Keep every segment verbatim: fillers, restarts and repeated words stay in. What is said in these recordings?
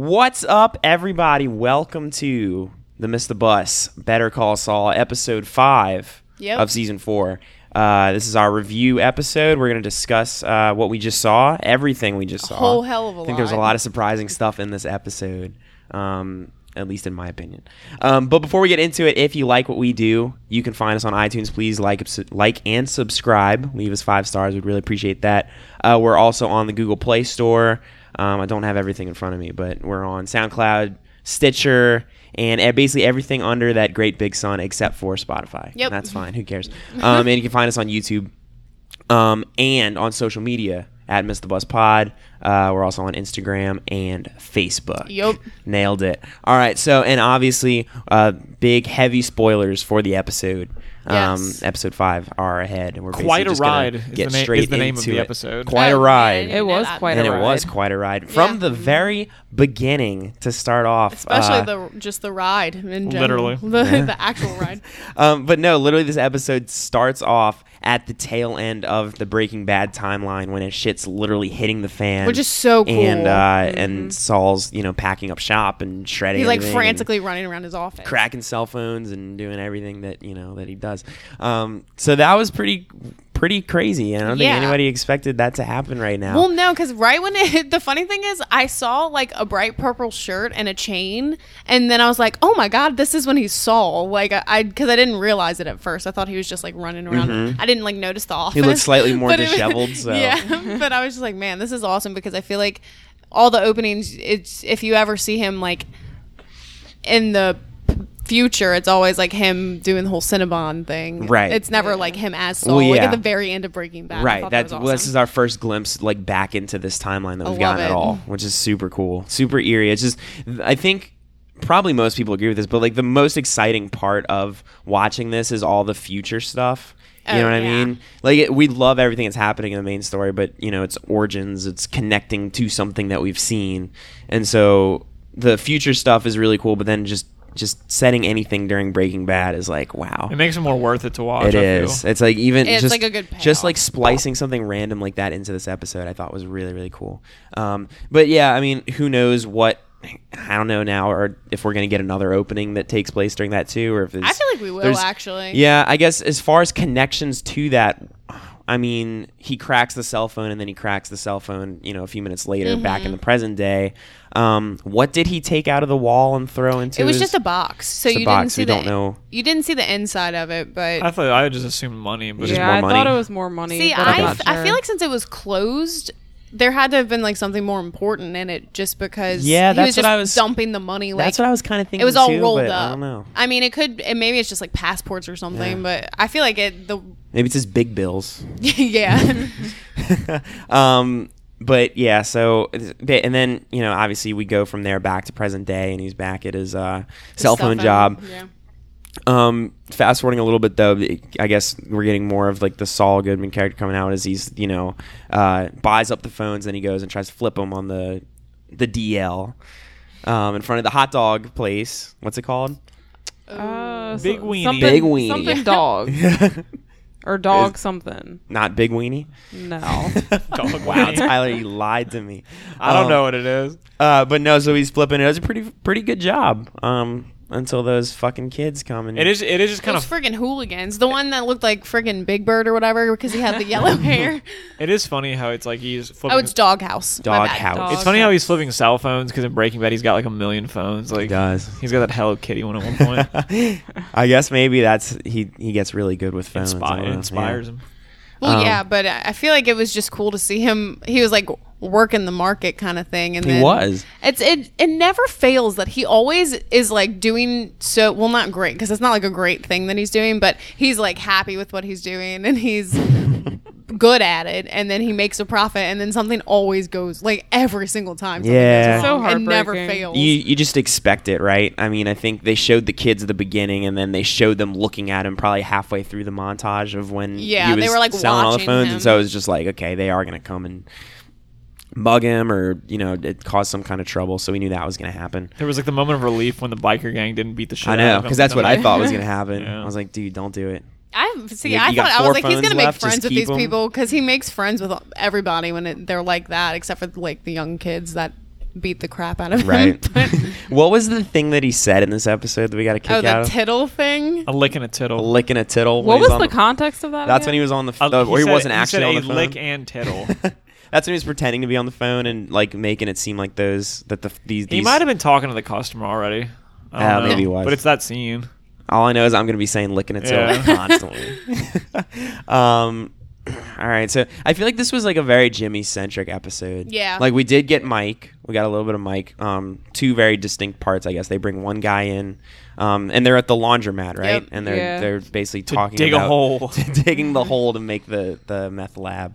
What's up, everybody? Welcome to the Miss the Bus Better Call Saul, episode five yep. of season four. Uh, this is our review episode. We're going to discuss uh, what we just saw, everything we just saw. A whole hell of a lot. I think there's a lot of surprising stuff in this episode, um, at least in my opinion. Um, but before we get into it, if you like what we do, you can find us on iTunes. Please like, like and subscribe. Leave us five stars. We'd really appreciate that. Uh, we're also on the Google Play Store. Um, I don't have everything in front of me, but we're on SoundCloud, Stitcher, and basically everything under that great big sun except for Spotify. Yep. That's fine. Who cares? Um, and you can find us on YouTube um, and on social media at Miss the Bus Pod. Uh, we're also on Instagram and Facebook. Yep. Nailed it. All right. So, and obviously, uh, big, heavy spoilers for the episode. Um, Yes. Episode five are ahead, and we're quite a basically just gonna ride. Get is the, na- straight is the name of into the it. episode. Quite a Oh, ride. yeah, It was that. quite and a it ride. was quite a ride from Yeah. the very beginning to start off. Especially uh, the just the ride in general. Literally. The, Yeah. the actual ride. um, but no, literally, this episode starts off at the tail end of the Breaking Bad timeline when it shit's literally hitting the fan, Which is so cool. and uh, Mhm. and Saul's you know packing up shop and shredding. He's like everything frantically running around his office. and cracking cell phones and doing everything that you know that he does. Um, so that was pretty pretty crazy. I don't think Yeah. anybody expected that to happen right now. Well, no, because right when it, the funny thing is, I saw like a bright purple shirt and a chain, and then I was like, "Oh my god, this is when he saw." Like I, because I, I didn't realize it at first. I thought he was just like running around. Mhm. I didn't like notice the office. He looked slightly more But it- disheveled. So. Yeah, but I was just like, man, this is awesome because I feel like all the openings. It's if you ever see him like in the future, it's always like him doing the whole Cinnabon thing. Right. It's never like him as Saul. Well, Like yeah. at the very end of Breaking Bad. I Right. thought That's that was well, this awesome. is our first glimpse like back into this timeline that I we've love gotten at it. all, which is super cool, super eerie. It's just I think probably most people agree with this, but like the most exciting part of watching this is all the future stuff. You Oh, know what I yeah. mean? Like it, we love everything that's happening in the main story, but you know, it's origins, it's connecting to something that we've seen. And so the future stuff is really cool, but then just just setting anything during Breaking Bad is like, wow. It makes it more worth it to watch. It I is. Feel. It's like even It's just like a good just like payoff. splicing something random like that into this episode. I thought was really really cool. Um, but yeah, I mean, who knows what? I don't know now, or if we're gonna get another opening that takes place during that too, or if I there's- feel like we will there's- actually. Yeah, I guess as far as connections to that, I mean, he cracks the cell phone and then he cracks the cell phone, you know, a few minutes later, back Mm-hmm. in the present day. Um, what did he take out of the wall and throw into? It was his- just a box, so Just a you box, didn't see we the don't know. you didn't see the inside of it. But I thought I just assumed money, but Just yeah, more I money? thought it was more money. see, but I'm I not I sure. feel like since it was closed, there had to have been like something more important in it, just because Yeah, he that's was what just I was- dumping the money. Like That's what I was kind of thinking. it was all too, rolled but up. I don't know. I mean, it could. And maybe it's just like passports or something. Yeah. But I feel like it. The Maybe it's his big bills. yeah. um, but yeah, so and then you know obviously we go from there back to present day, and he's back at his uh, cell phone job. Yeah. Um, fast forwarding a little bit though, I guess we're getting more of like the Saul Goodman character coming out as he's you know uh, buys up the phones, then he goes and tries to flip them on the the D L um, in front of the hot dog place. What's it called? Uh, Big so- weenie. something- Big weenie. Something dog. Or dog something. Not Big Weenie. No. Dog Wow, weenie. Tyler, you lied to me. I don't Um, know what it is. Uh, but no, so he's flipping. It does a pretty pretty good job. Um, until those fucking kids come and It is. It is just kind Those of. friggin' hooligans. The one that looked like friggin' Big Bird or whatever because he had the yellow hair. It is funny how it's like he's flipping. Oh, it's Doghouse. My bad. Doghouse. Dog. It's funny how he's flipping cell phones because in Breaking Bad he's got like a million phones. Like He does. He's got that Hello Kitty one at one point. I guess maybe that's he he gets really good with phones. I Inspi- don't know. it inspires Yeah. him. Well, Um, yeah, but I I feel like it was just cool to see him. He was like working the market kind of thing, and He then was. It's it. It never fails that he always is like doing so well. Not great because it's not like a great thing that he's doing, but he's like happy with what he's doing, and he's good at it. And then he makes a profit, and then something always goes like every single time. something Yeah. goes So wrong. It never heartbreaking. fails. You you just expect it, right? I mean, I think they showed the kids at the beginning, and then they showed them looking at him probably halfway through the montage of when Yeah, he was they were, like, selling all the watching phones, him. and so it was just like, okay, they are gonna come and mug him, or you know, it caused some kind of trouble. So we knew that was gonna happen. There was like the moment of relief when the biker gang didn't beat the shit I out know, of him. because that's what I Like, thought was gonna happen. Yeah. I was like, dude, don't do it. I see. You- I you got thought I four was like, he's phones gonna make left, just friends with keep these 'em. people because he makes friends with everybody when it, they're like that, except for like the young kids that beat the crap out of him. Right. But- What was the thing that he said in this episode that we got to kick oh, out the of? tittle thing. A lick and a tittle. Licking a tittle. What when he's was on the context of that? That's when again? he was on the A- phone, or he said- wasn't he actually said on a the phone. lick and tittle. That's when he was pretending to be on the phone and like making it seem like those that the these. He these might have been talking to the customer already. I Yeah, don't know. maybe he was. But it's that scene. All I know is I'm going to be saying licking a tittle Yeah. constantly. um, all right, so I feel like this was like a very Jimmy centric episode. Yeah. like we did get Mike. We got a little bit of Mike. Um, two very distinct parts, I guess. They bring one guy in, um, and they're at the laundromat, right? Yep. And they're Yeah. they're basically To talking dig a about hole. digging the hole to make the the meth lab.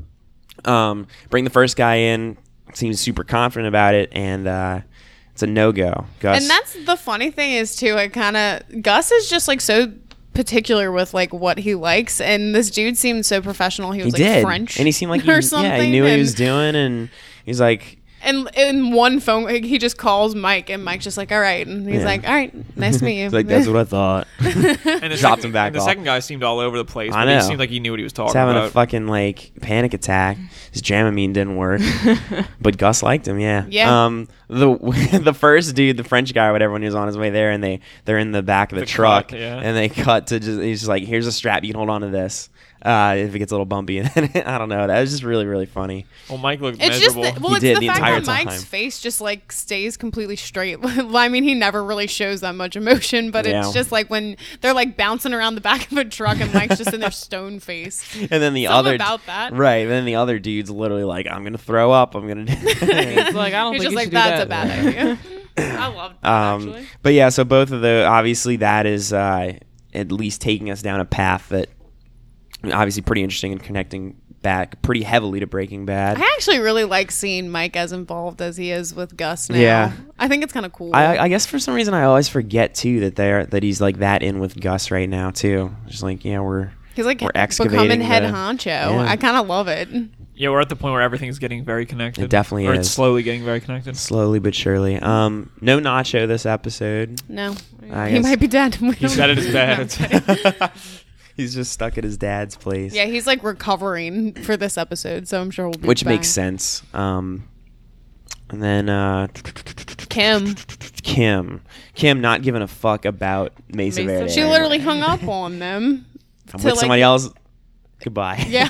Um, bring the first guy in. Seems super confident about it, and uh, it's a no go. Gus. And that's the funny thing is too. I kind of Gus is just like so particular with like what he likes, and this dude seemed so professional. He he was like did, French, and he seemed like he, or something. yeah, he knew what he and- was doing, and he's like. And in one phone, he just calls Mike, and Mike's just like, "All right," and he's Yeah. like, "All right, nice to meet you." He's like, that's what I thought. And the Dropped second, him back and the off. second guy seemed all over the place. I But he know. seemed like he knew what he was talking He's having about. a fucking like panic attack. His Dramamine didn't work, but Gus liked him. Yeah. Yeah. Um. The the first dude, the French guy, or whatever, when he was on his way there, and they they're in the back of the, The truck, cut, yeah. and they cut to just he's just like, here's a strap, you can hold on to this. Uh, if it gets a little bumpy, and I don't know. That was just really really funny. well, Mike looked It's just miserable. the, well, He it's did the, the fact entire that Mike's time. face just like stays completely straight. Well, I mean, he never really shows that much emotion, but Yeah. it's just like when they're like bouncing around the back of a truck, and Mike's just in their stone face. And then the Something other about that. right? And then the other dude's literally like, I'm gonna throw up. I'm gonna. It's like I don't He's think just you like, should do "That's that. a bad idea." I love that Um, actually. but yeah, so both of the obviously that is uh, at least taking us down a path that obviously pretty interesting and connecting back pretty heavily to Breaking Bad. I actually really like seeing Mike as involved as he is with Gus now. Yeah. I think it's kind of cool. I, I guess for some reason I always forget too that they're that he's like that in with Gus right now too. Just like yeah, we're He's like we're excavating becoming head the- honcho. Yeah. I kind of love it. yeah, we're at the point where everything's getting very connected. It definitely or is. It's slowly getting very connected. slowly but surely. Um, no Nacho this episode. No, I he guess- might be dead. We He's don't- dead at his No, I'm bed. kidding. He's just stuck at his dad's place. Yeah, he's like recovering for this episode, so I'm sure we'll be Which back. makes sense. Um, and then uh, Kim, Kim, Kim, not giving a fuck about Mesa Mesa Verde. she anymore. literally hung up on them. I'm to, with like- somebody else. Goodbye. Yeah.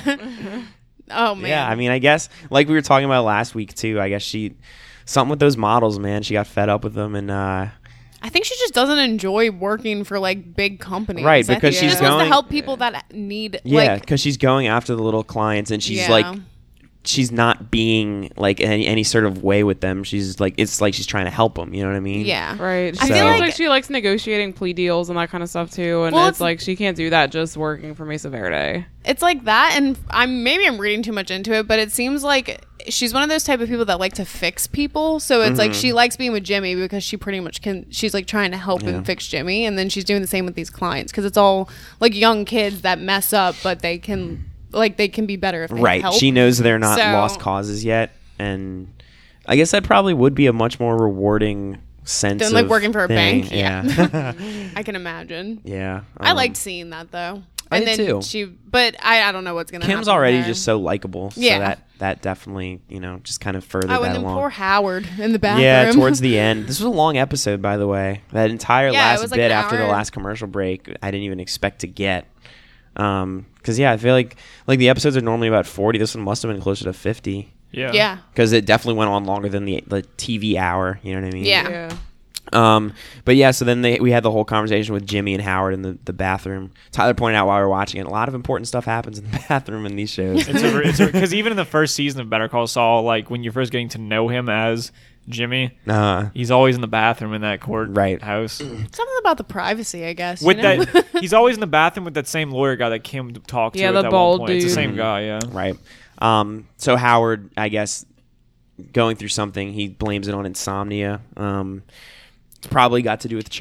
Oh man. Yeah, I mean, I guess like we were talking about last week too. I guess she something with those models, man. She got fed up with them, and uh, I think she just doesn't enjoy working for like big companies. Right, I think because she she's just wants going- to help people that need. yeah, like, because she's going after the little clients, and she's Yeah. like, she's not being like any, any sort of way with them. She's like, it's like she's trying to help them. You know what I mean? yeah, Right. She I So- feel seems like, like she likes negotiating plea deals and that kind of stuff too. And Well, it's, it's- like she can't do that just working for Mesa Verde. it's like that, and I'm maybe I'm reading too much into it, but it seems like she's one of those type of people that like to fix people. So it's like she likes being with Jimmy because she pretty much can. She's like trying to help Yeah. and fix Jimmy, and then she's doing the same with these clients because it's all like young kids that mess up, but they can like they can be better if they Right. help. She knows they're not So- lost causes yet, and I guess that probably would be a much more rewarding sense Than, like, of working for a thing. bank, Yeah. I can imagine. yeah. I um, liked seeing that though. I And did then too. she, but I, I don't know what's gonna. Kim's happen already there. just so likable. So Yeah. that that definitely you know just kind of furthered Oh, that and then along. poor Howard in the bathroom. Yeah, towards the end. This was a long episode, by the way. That entire Yeah, it last was like bit an after the hour. last commercial break, I didn't even expect to get. Um, because yeah, I feel like like the episodes are normally about forty. This one must have been closer to fifty. Yeah. yeah, Because it definitely went on longer than the the T V hour. You know what I mean? Yeah. Yeah. Um, but yeah, so then they, we had the whole conversation with Jimmy and Howard in the, the bathroom. Tyler pointed out while we were watching it, a lot of important stuff happens in the bathroom in these shows. It's a, it's because even in the first season of Better Call Saul, like when you're first getting to know him as Jimmy, uh, he's always in the bathroom in that court Right. house. something about the privacy, I guess. With you know? that, he's always in the bathroom with that same lawyer guy that Kim talked to. Yeah, at the that bald one point. It's the dude. same guy. Yeah. right. Um, so Howard, I guess, going through something, he blames it on insomnia. Um, it's probably got to do with Chuck.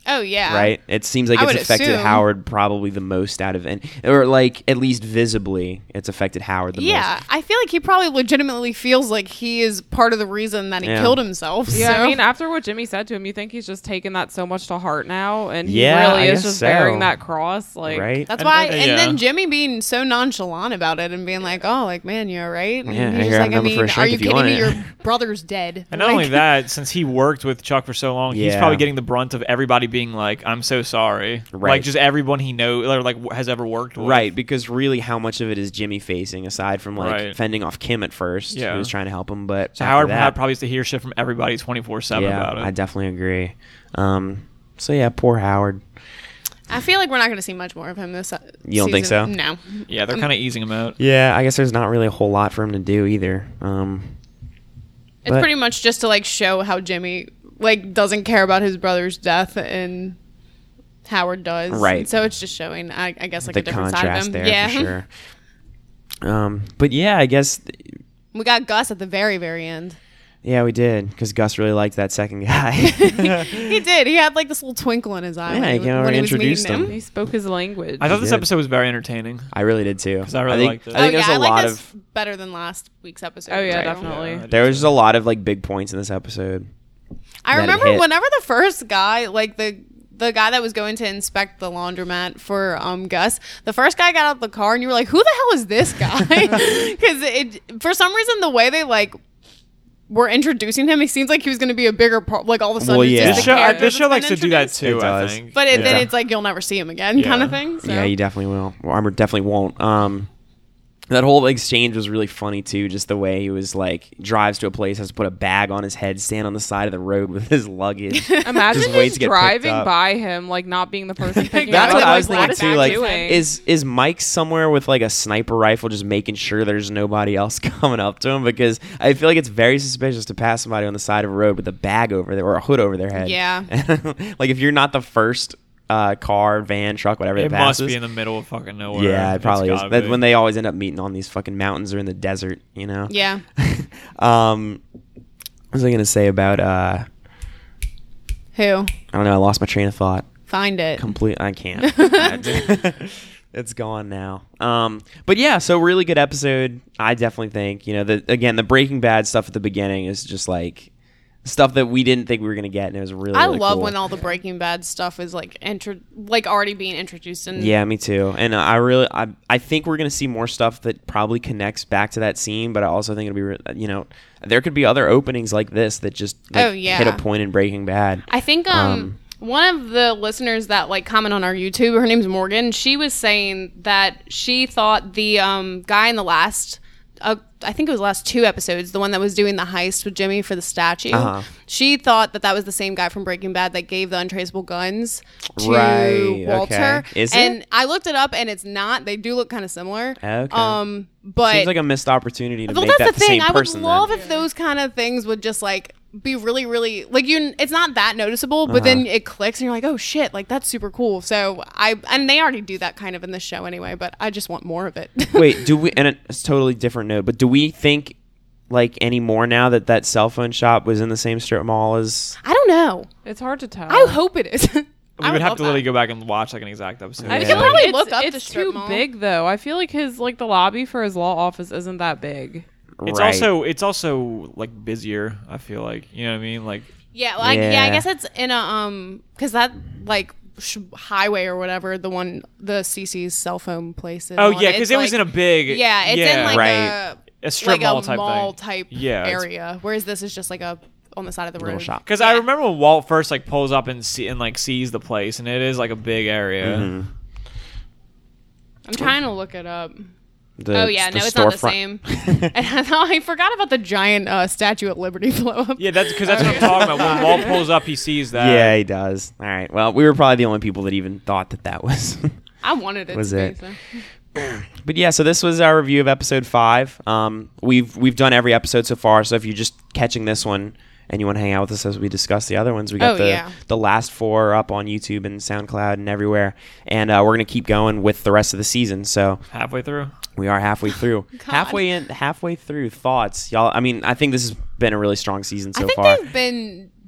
Oh yeah. right? It seems like I it's would affected assume. Howard probably the most out of, and or like at least visibly, it's affected Howard the Yeah, most. I feel like he probably legitimately feels like he is part of the reason that he Yeah. killed himself. Yeah, so. I mean, after what Jimmy said to him, you think he's just taken that so much to heart now, and he Yeah, really I is guess just so. bearing that cross. Like, Right? That's And- why, uh, and yeah. then Jimmy being so nonchalant about it and being like, "Oh, like man, you all right?" And Yeah, he's here, just have like, a "I number for a mean, shrink are you if you kidding want me? it." Your brother's dead." And not Like- only that, since he worked with Chuck for so long, he's Yeah. probably getting the brunt of everybody being like, "I'm so sorry." Right. Like just everyone he knows or like has ever worked with. Right, because really, how much of it is Jimmy facing aside from like Right. fending off Kim at first, Yeah. who was trying to help him, but So after Howard that, had probably has to hear shit from everybody twenty-four seven yeah, about it. I definitely agree. Um, so yeah, poor Howard. I feel like we're not going to see much more of him this. Uh, You don't think season. so? No. yeah, they're kind of easing him out. Yeah, I guess there's not really a whole lot for him to do either. Um, It's But- pretty much just to like show how Jimmy like doesn't care about his brother's death and Howard does. Right. So it's just showing, I, I guess, like the a different side of contrast him. there yeah. for sure. Um, but yeah, I guess We got Gus at the very, very end. yeah, we did because Gus really liked that second guy. He did. He had like this little twinkle in his eye Yeah, when he he, came over when and he was introduced meeting him. he spoke his language. I thought this did. episode was very entertaining. I really did too. 'Cause I really think, liked it. I think oh there's yeah, a I like lot this of better than last week's episode. Oh, yeah, Right. definitely. Yeah, I there was did just a lot of like big points in this episode. I that it remember hit. whenever the first guy, like the the guy that was going to inspect the laundromat for um Gus, the first guy got out of the car and you were like, "Who the hell is this guy?" Because it for some reason the way they like were introducing him, he seems like he was going to be a bigger part. Like all of a sudden, Well, it's yeah. just This the show, character this show that's likes been to do that introduced. too. It I does. think. But it, then Yeah. it's like you'll never see him again, Yeah. kind of thing. So. Yeah, you definitely will. Well, Armor definitely won't. Um, that whole exchange was really funny too. Just the way he was like drives to a place, has to put a bag on his head, stand on the side of the road with his luggage. Imagine Just wait just to get picked driving up. by him, like not being the person picking That's him what up. I was Like, thinking what too. is Like, he doing? is is Mike somewhere with like a sniper rifle, just making sure there's nobody else coming up to him? Because I feel like it's very suspicious to pass somebody on the side of a road with a bag over there or a hood over their head. Yeah. Like if you're not the first uh, car, van, truck, whatever It that must passes. be in the middle of fucking nowhere. Yeah, it It's probably is. gotta That's be. when they always end up meeting on these fucking mountains or in the desert, you know? Yeah. um, what was I going to say about, uh, Who? I don't know, I lost my train of thought. Find it. Complete, I can't. It's gone now. Um, but yeah, so really good episode. I definitely think, you know, the again, the Breaking Bad stuff at the beginning is just like stuff that we didn't think we were going to get, and it was really, I really love cool. when all the Breaking Bad stuff is like intro, like already being introduced. And Yeah, me too. And uh, I really, I, I think we're gonna see more stuff that probably connects back to that scene. But I also think it'll be, re- you know, there could be other openings like this that just like, Oh, yeah. hit a point in Breaking Bad. I think um, Um, one of the listeners that like comment on our YouTube, her name's Morgan. She was saying that she thought the um, guy in the last, uh, I think it was the last two episodes, the one that was doing the heist with Jimmy for the statue. Uh-huh. She thought that that was the same guy from Breaking Bad that gave the untraceable guns to Right, Walter. okay. Is and it? I looked it up, and it's not. They do look kind of similar. Okay. Um, but Seems like a missed opportunity to well, make that's that the the thing. same I would person. love then. if those kind of things would just like be really, really like you. It's not that noticeable, but Uh-huh. then it clicks, and you're like, "Oh shit!" Like that's super cool. So I and they already do that kind of in this show anyway. But I just want more of it. Wait, do we? And it's a totally different note, but do we think like anymore now that that cell phone shop was in the same strip mall as? I don't know. It's hard to tell. I hope it is. We would have to literally go back and watch like an exact episode. I Yeah. feel You like probably it's, look up it's the strip too mall. big though. I feel like his like the lobby for his law office isn't that big. It's Right. also it's also like busier. I feel like you know what I mean. Like Yeah, like yeah. I Yeah. guess it's in a um because that like sh- highway or whatever the one the C C's cell phone place is. oh on, yeah, because it's, it was like- in a big yeah, it's yeah, in like Right. a a strip like mall a type mall thing. type Yeah, it's- area, whereas this is just like a on the side of the Little road. shop. Because I Yeah. remember when Walt first like pulls up and see and like sees the place, and it is like a big area. Mhm. I'm trying to look it up. The- oh yeah, the no, it's not the storefront. same. And I, thought, I forgot about the giant uh, Statue at Liberty blow up. Yeah, that's because that's what I'm talking about. When Walt pulls up, he sees that. Yeah, he does. All right. Well, we were probably the only people that even thought that that was. I wanted it Was to it? be. So. But yeah, so this was our review of episode five. Um, we've we've done every episode so far. So if you're just catching this one and you want to hang out with us as we discuss the other ones, we got Oh, the yeah. the last four up on YouTube and SoundCloud and everywhere. And uh, we're gonna keep going with the rest of the season. So halfway through. we are halfway through. halfway in. Halfway through. Thoughts, y'all. I mean, I think this has been a really strong season so I think far. they've been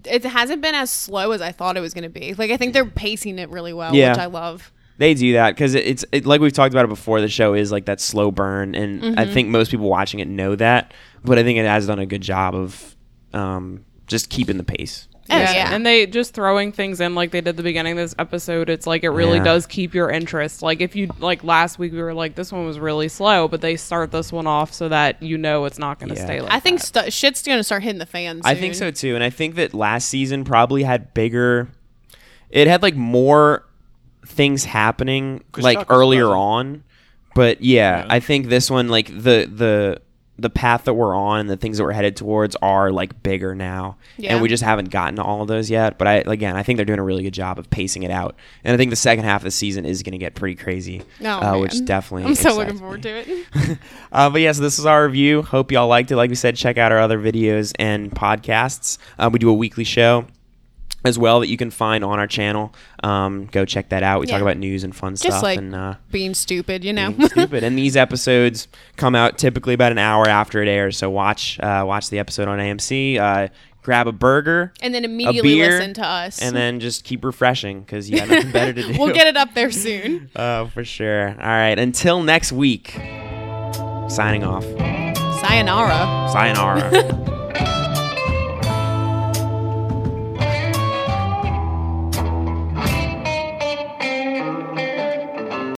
it hasn't been as slow as I thought it was going to be. Like I think they're pacing it really well, Yeah. which I love. They do that because it, it's it, like we've talked about it before. The show is like that slow burn, and Mm-hmm. I think most people watching it know that. But I think it has done a good job of um, just keeping the pace. Oh, yeah. And they just throwing things in like they did the beginning of this episode. It's like it really Yeah. does keep your interest. Like if you like last week we were like this one was really slow, but they start this one off so that you know it's not going to Yeah. stay like I think that. stu- shit's going to start hitting the fans. I think so too, and I think that last season probably had bigger. It had like more things happening 'Cause like Chuck was earlier present. on, but yeah, Yeah. I think this one like the the the path that we're on, the things that we're headed towards are like bigger now, Yeah. and we just haven't gotten to all of those yet. But I again, I think they're doing a really good job of pacing it out, and I think the second half of the season is going to get pretty crazy, Oh, uh, which man. definitely I'm so excites looking me. forward to it. Uh, but yeah, so this is our review. Hope y'all liked it. Like we said, check out our other videos and podcasts. Uh, we do a weekly show as well that you can find on our channel. Um, go check that out. We talk Yeah. about news and fun Just stuff. like and uh, being stupid, you know. being stupid. And these episodes come out typically about an hour after it airs. So watch uh, watch the episode on A M C. Uh, grab a burger. And then a immediately beer, listen to us. and then just keep refreshing because you got nothing better to do. We'll get it up there soon. Uh, for sure. All right. Until next week. Signing off. Sayonara. Sayonara.